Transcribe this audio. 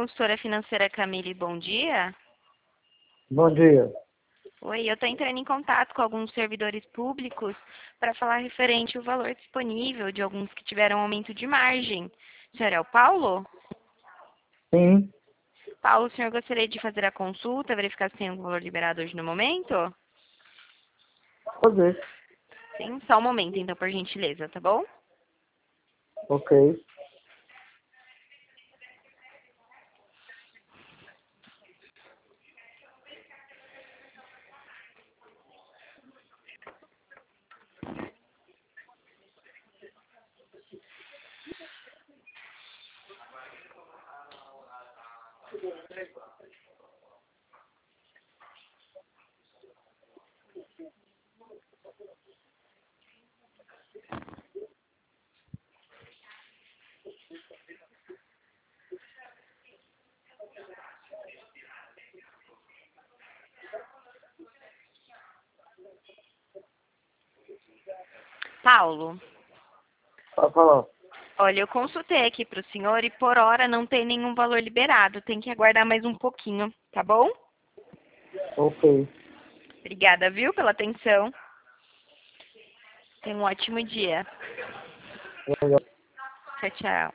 consultora financeira Camille, bom dia. Bom dia. Oi, eu estou entrando em contato com alguns servidores públicos para falar referente ao valor disponível de alguns que tiveram aumento de margem. O senhor é o Paulo? Sim, Paulo, o senhor gostaria de fazer a consulta, verificar se tem algum valor liberado hoje no momento? pode ver. Sim, só um momento então, por gentileza, tá bom? Ok. Paulo, Pode falar. olha, eu consultei aqui para o senhor e por hora não tem nenhum valor liberado. Tem que aguardar mais um pouquinho, tá bom? Ok. Obrigada, viu, pela atenção. Tenha um ótimo dia. Legal. Tchau, tchau.